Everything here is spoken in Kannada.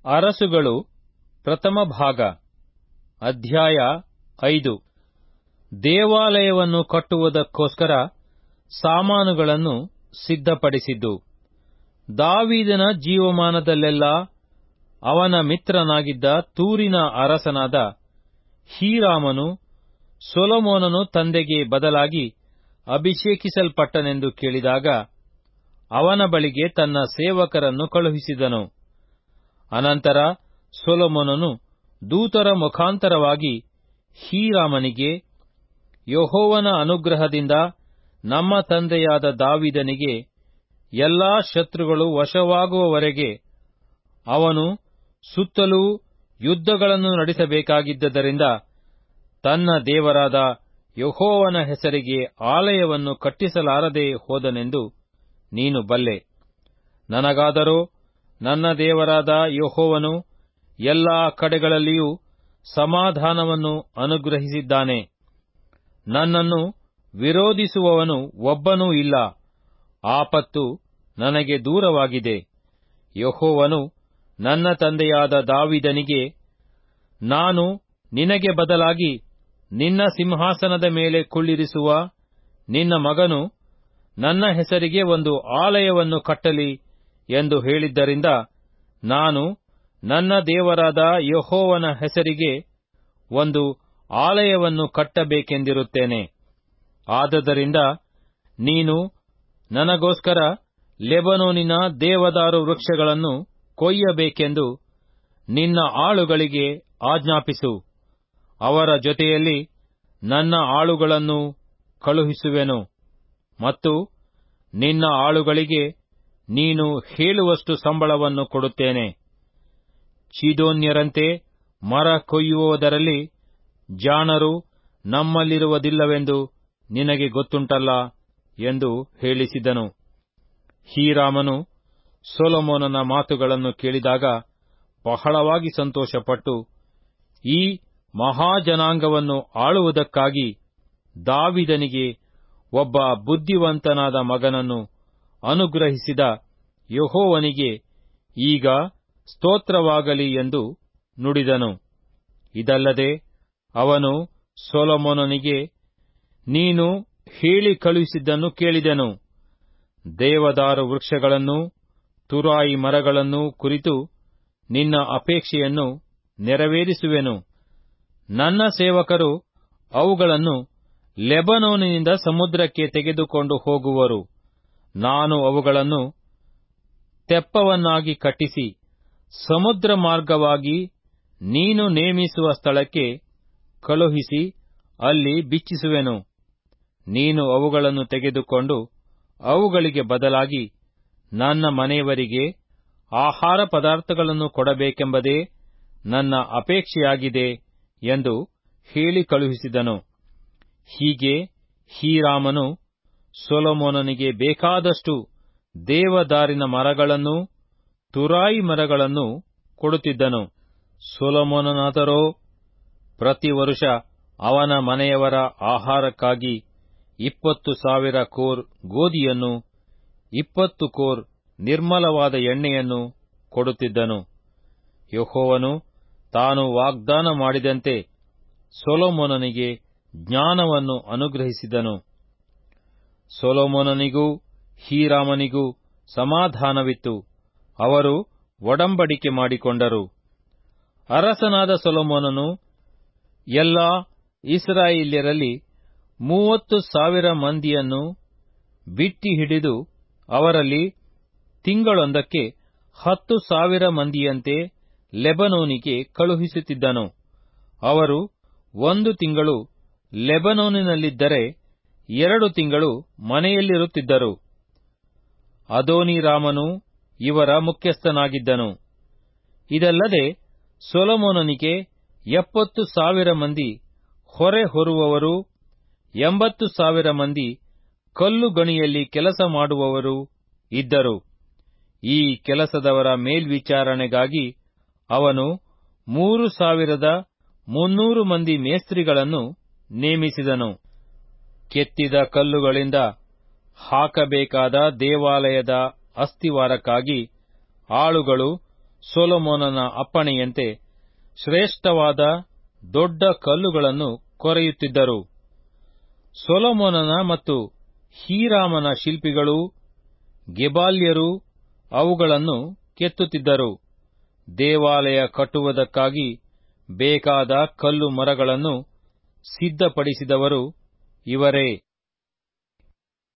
ಅರಸುಗಳು ಪ್ರಥಮ ಭಾಗ ಅಧ್ಯಾಯ 5. ದೇವಾಲಯವನ್ನು ಕಟ್ಟುವುದಕ್ಕೋಸ್ಕರ ಸಾಮಾನುಗಳನ್ನು ಸಿದ್ಧಪಡಿಸಿದ್ದು. ದಾವೀದನ ಜೀವಮಾನದಲ್ಲೆಲ್ಲ ಅವನ ಮಿತ್ರನಾಗಿದ್ದ ತೂರಿನ ಅರಸನಾದ ಹೀರಾಮನು ಸೊಲೊಮೋನನು ತಂದೆಗೆ ಬದಲಾಗಿ ಅಭಿಷೇಕಿಸಲ್ಪಟ್ಟನೆಂದು ಕೇಳಿದಾಗ ಅವನ ಬಳಿಗೆ ತನ್ನ ಸೇವಕರನ್ನು ಕಳುಹಿಸಿದನು. ಅನಂತರ ಸೊಲೊಮೋನನು ದೂತರ ಮುಖಾಂತರವಾಗಿ ಹೀರಾಮನಿಗೆ, ಯೆಹೋವನ ಅನುಗ್ರಹದಿಂದ ನಮ್ಮ ತಂದೆಯಾದ ದಾವೀದನಿಗೆ ಎಲ್ಲಾ ಶತ್ರುಗಳು ವಶವಾಗುವವರೆಗೆ ಅವನು ಸುತ್ತಲೂ ಯುದ್ಧಗಳನ್ನು ನಡೆಸಬೇಕಾಗಿದ್ದರಿಂದ ತನ್ನ ದೇವರಾದ ಯೆಹೋವನ ಹೆಸರಿಗೆ ಆಲಯವನ್ನು ಕಟ್ಟಿಸಲಾರದೆ ಹೋದನೆಂದು ನೀನು ಬಲ್ಲೆ. ನನಗಾದರೋ ನನ್ನ ದೇವರಾದ ಯೆಹೋವನು ಎಲ್ಲಾ ಕಡೆಗಳಲ್ಲಿಯೂ ಸಮಾಧಾನವನ್ನು ಅನುಗ್ರಹಿಸಿದ್ದಾನೆ. ನನ್ನನ್ನು ವಿರೋಧಿಸುವವನು ಒಬ್ಬನೂ ಇಲ್ಲ. ಆಪತ್ತು ನನಗೆ ದೂರವಾಗಿದೆ. ಯೆಹೋವನು ನನ್ನ ತಂದೆಯಾದ ದಾವೀದನಿಗೆ, ನಾನು ನಿನಗೆ ಬದಲಾಗಿ ನಿನ್ನ ಸಿಂಹಾಸನದ ಮೇಲೆ ಕುಳ್ಳಿರಿಸುವ ನಿನ್ನ ಮಗನು ನನ್ನ ಹೆಸರಿಗೆ ಒಂದು ಆಲಯವನ್ನು ಕಟ್ಟಲಿ ಎಂದು ಹೇಳಿದ್ದರಿಂದ ನಾನು ನನ್ನ ದೇವರಾದ ಯೆಹೋವನ ಹೆಸರಿಗೆ ಒಂದು ಆಲಯವನ್ನು ಕಟ್ಟಬೇಕೆಂದಿರುತ್ತೇನೆ. ಆದದರಿಂದ ನೀನು ನನಗೋಸ್ಕರ ಲೆಬನೋನಿನ ದೇವದಾರು ವೃಕ್ಷಗಳನ್ನು ಕೊಯ್ಯಬೇಕೆಂದು ನಿನ್ನ ಆಳುಗಳಿಗೆ ಆಜ್ಞಾಪಿಸು. ಅವರ ಜೊತೆಯಲ್ಲಿ ನನ್ನ ಆಳುಗಳನ್ನು ಕಳುಹಿಸುವೆನು ಮತ್ತು ನಿನ್ನ ಆಳುಗಳಿಗೆ ನೀನು ಹೇಳುವಷ್ಟು ಸಂಬಳವನ್ನು ಕೊಡುತ್ತೇನೆ. ಚೀದೋನ್ಯರಂತೆ ಮರ ಕೊಯ್ಯುವುದರಲ್ಲಿ ಜಾಣರು ನಮ್ಮಲ್ಲಿರುವುದಿಲ್ಲವೆಂದು ನಿನಗೆ ಗೊತ್ತುಂಟಲ್ಲ ಎಂದು ಹೇಳಿಸಿದನು. ಹೀರಾಮನು ಸೊಲೊಮೋನನ ಮಾತುಗಳನ್ನು ಕೇಳಿದಾಗ ಬಹಳವಾಗಿ ಸಂತೋಷಪಟ್ಟು, ಈ ಮಹಾಜನಾಂಗವನ್ನು ಆಳುವುದಕ್ಕಾಗಿ ದಾವೀದನಿಗೆ ಒಬ್ಬ ಬುದ್ಧಿವಂತನಾದ ಮಗನನ್ನು ಅನುಗ್ರಹಿಸಿದ ಯೆಹೋವನಿಗೆ ಈಗ ಸ್ತೋತ್ರವಾಗಲಿ ಎಂದು ನುಡಿದನು. ಇದಲ್ಲದೆ ಅವನು ಸೊಲೊಮೋನನಿಗೆ, ನೀನು ಹೇಳಿ ಕಳುಹಿಸಿದ್ದನ್ನು ಕೇಳಿದೆನು. ದೇವದಾರು ವೃಕ್ಷಗಳನ್ನೂ ತುರಾಯಿ ಮರಗಳನ್ನೂ ಕುರಿತು ನಿನ್ನ ಅಪೇಕ್ಷೆಯನ್ನು ನೆರವೇರಿಸುವೆನು. ನನ್ನ ಸೇವಕರು ಅವುಗಳನ್ನು ಲೆಬನೋನಿನಿಂದ ಸಮುದ್ರಕ್ಕೆ ತೆಗೆದುಕೊಂಡು ಹೋಗುವರು. ನಾನು ಅವುಗಳನ್ನು ತೆಪ್ಪವನ್ನಾಗಿ ಕಟ್ಟಿಸಿ ಸಮುದ್ರ ಮಾರ್ಗವಾಗಿ ನೀನು ನೇಮಿಸುವ ಸ್ಥಳಕ್ಕೆ ಕಳುಹಿಸಿ ಅಲ್ಲಿ ಬಿಚ್ಚಿಸುವೆನು. ನೀನು ಅವುಗಳನ್ನು ತೆಗೆದುಕೊಂಡು ಅವುಗಳಿಗೆ ಬದಲಾಗಿ ನನ್ನ ಮನೆಯವರಿಗೆ ಆಹಾರ ಪದಾರ್ಥಗಳನ್ನು ಕೊಡಬೇಕೆಂಬುದೇ ನನ್ನ ಅಪೇಕ್ಷೆಯಾಗಿದೆ ಎಂದು ಹೇಳಿ ಕಳುಹಿಸಿದನು. ಹೀಗೆ ಹೀರಾಮನು ಸೊಲೊಮೋನನಿಗೆ ಬೇಕಾದಷ್ಟು ದೇವದಾರಿನ ಮರಗಳನ್ನೂ ತುರಾಯಿ ಮರಗಳನ್ನೂ ಕೊಡುತ್ತಿದ್ದನು. ಸೊಲೊಮೋನನಾದರೋ ಪ್ರತಿ ವರುಷ ಅವನ ಮನೆಯವರ ಆಹಾರಕ್ಕಾಗಿ 20,000 ಕೋರ್ ಗೋಧಿಯನ್ನು 20 ಕೋರ್ ನಿರ್ಮಲವಾದ ಎಣ್ಣೆಯನ್ನು ಕೊಡುತ್ತಿದ್ದನು. ಯೆಹೋವನು ತಾನು ವಾಗ್ದಾನ ಮಾಡಿದಂತೆ ಸೊಲೊಮೋನನಿಗೆ ಜ್ಞಾನವನ್ನು ಅನುಗ್ರಹಿಸಿದನು. ಸೊಲೊಮೋನನಿಗೂ ಹೀರಾಮನಿಗೂ ಸಮಾಧಾನವಿತ್ತು. ಅವರು ಒಡಂಬಡಿಕೆ ಮಾಡಿಕೊಂಡರು. ಅರಸನಾದ ಸೊಲೊಮೋನನು ಎಲ್ಲಾ ಇಸ್ರಾಯೇಲ್ಯರಲ್ಲಿ 30,000 ಮಂದಿಯನ್ನು ಬಿಟ್ಟಿ ಹಿಡಿದು ಅವರಲ್ಲಿ ತಿಂಗಳೊಂದಕ್ಕೆ 10,000 ಮಂದಿಯಂತೆ ಲೆಬನೋನಿಗೆ ಕಳುಹಿಸುತ್ತಿದ್ದನು. ಅವರು 1 ತಿಂಗಳು ಲೆಬನೋನಿನಲ್ಲಿದ್ದರೆ 2 ತಿಂಗಳು ಮನೆಯಲ್ಲಿರುತ್ತಿದ್ದರು. ಅದೋನೀರಾಮನು ಇವರ ಮುಖ್ಯಸ್ಥನಾಗಿದ್ದನು. ಇದಲ್ಲದೆ ಸೊಲೊಮೋನನಿಗೆ 70,000 ಮಂದಿ ಹೊರೆ ಹೊರುವವರೂ 80,000 ಮಂದಿ ಕಲ್ಲು ಗಣಿಯಲ್ಲಿ ಕೆಲಸ ಮಾಡುವವರೂ ಇದ್ದರು. ಈ ಕೆಲಸದವರ ಮೇಲ್ವಿಚಾರಣೆಗಾಗಿ ಅವನು 3,300 ಮಂದಿ ಮೇಸ್ತ್ರಿಗಳನ್ನು ನೇಮಿಸಿದನು. ಕೆತ್ತಿದ ಕಲ್ಲುಗಳಿಂದ ಹಾಕಬೇಕಾದ ದೇವಾಲಯದ ಅಸ್ತಿವಾರಕ್ಕಾಗಿ ಆಳುಗಳು ಸೊಲೊಮೋನನ ಅಪ್ಪಣೆಯಂತೆ ಶ್ರೇಷ್ಠವಾದ ದೊಡ್ಡ ಕಲ್ಲುಗಳನ್ನು ಕೊರೆಯುತ್ತಿದ್ದರು. ಸೊಲೊಮೋನನ ಮತ್ತು ಹೀರಾಮನ ಶಿಲ್ಪಿಗಳೂ ಗೆಬಾಲ್ಯರೂ ಅವುಗಳನ್ನು ಕೆತ್ತುತ್ತಿದ್ದರು. ದೇವಾಲಯ ಕಟ್ಟುವುದಕ್ಕಾಗಿ ಬೇಕಾದ ಕಲ್ಲು ಮರಗಳನ್ನು ಸಿದ್ಧಪಡಿಸಿದವರು ಇವರೇ.